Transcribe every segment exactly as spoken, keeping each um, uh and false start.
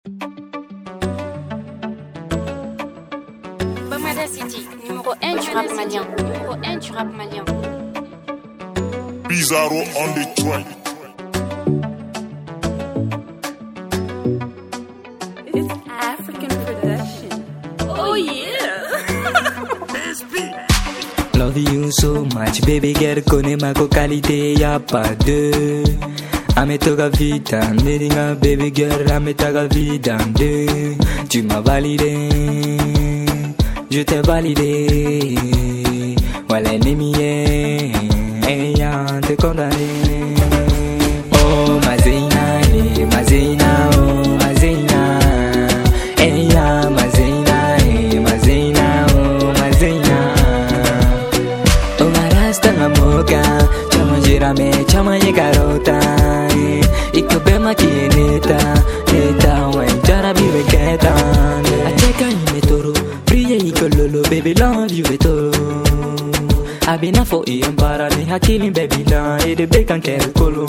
Bamada City, numéro un du rap malien. Numéro un du rap malien. Bizarro on the track. It's African production. Oh yeah. Love you so much, baby girl, connais ma qualité, y'a pas deux. Ametoka vita, meeting baby girl, ametoka vida deux. Tu m'as validé, je t'ai validé. Voilà l'ennemi, ayant te condamné. Oh ma Zeyna, eh, ma Zeyna, oh ma Zeyna. Eh ya ma Zeyna, eh, ma Zeyna, oh ma Zeyna. Oh ma rasta nga moka, chama jirame, chama ye garota. Iko bema kieneta, neta wen jara biwe keta. Acheka imetoro, priye iko lolo, baby love you etoro. Abina fo iyan parale, hakili baby la, ede bekan kere kolo.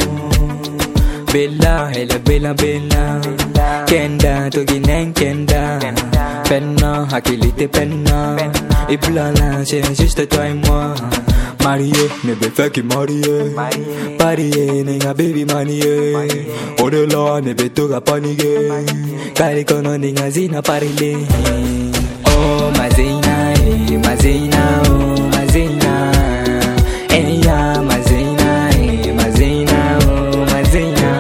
Bella, elle est bella, bella. Kenda, togi nen kenda. Penna, hakilite penna. Et bla là, c'est juste toi et moi. Marié, ne be fait que marié. Parié, nenga baby manié. Au-delà, ne be toga paniqué. Kari kono nenga zina parile. Oh, ma Zeyna, eh, ma Zeyna, oh, ma Zeyna. Eh ya, ma Zeyna, eh, ma Zeyna, oh, ma Zeyna.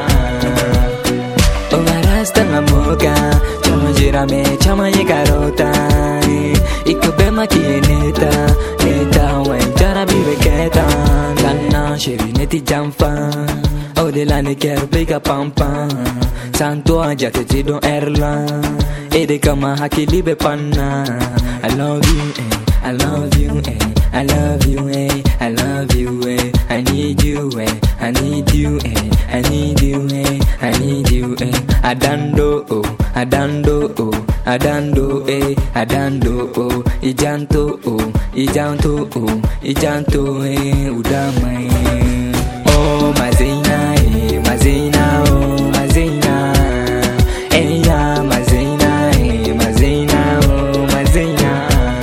Oh, ma rasta nga moka, chama jirame, chama ye garota. Iko bema kieneta, neta wen jara biwe keta. Lana chérie neti jamfa, au-delà ne quero pega pampa. Sans toi jate te don erla, ede kama hakili be panna. I love you, eh, I love you, eh, I love you, eh, I love you, eh. I need you, eh, I need you, eh, I need you, eh, I need you, eh. Adando, oh, adando, oh, adando, eh, adando, oh. Ijanto, oh, ijanto, oh, ijanto, eh, udama, eh. Oh, ma Zeyna, eh, ma Zeyna, oh, ma Zeyna. Eh, ya, ma Zeyna, eh, ma Zeyna, oh, ma Zeyna.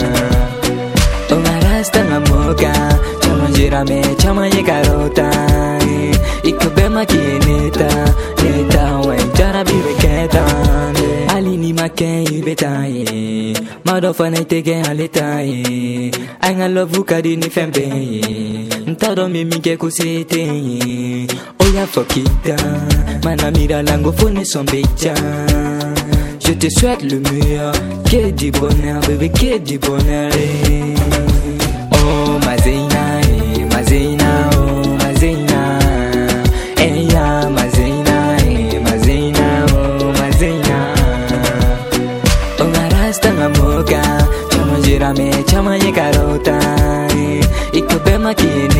Oh, ma rasta nga moka, chama jirame, chama ye garota. Iko bema kieneta, neta wen jara biwe keta. Alini maken ibeta ye, madofana iteke aleta ye. Anga love kadi ni fembe ye, ntado mimi ke kusete ye. Oya fokita, mana mira lango fone son becha. Je te souhaite le meilleur, que du bonheur, bébé, que du bonheur. Eh. Oh ma Zeyna, eh, ma Zeyna, oh ma Zeyna. Eh ya ma Zeyna, eh, ma Zeyna, oh ma Zeyna. Oh ma rasta nga moka, chama jirame, chama ye garota. Iko bema kiene.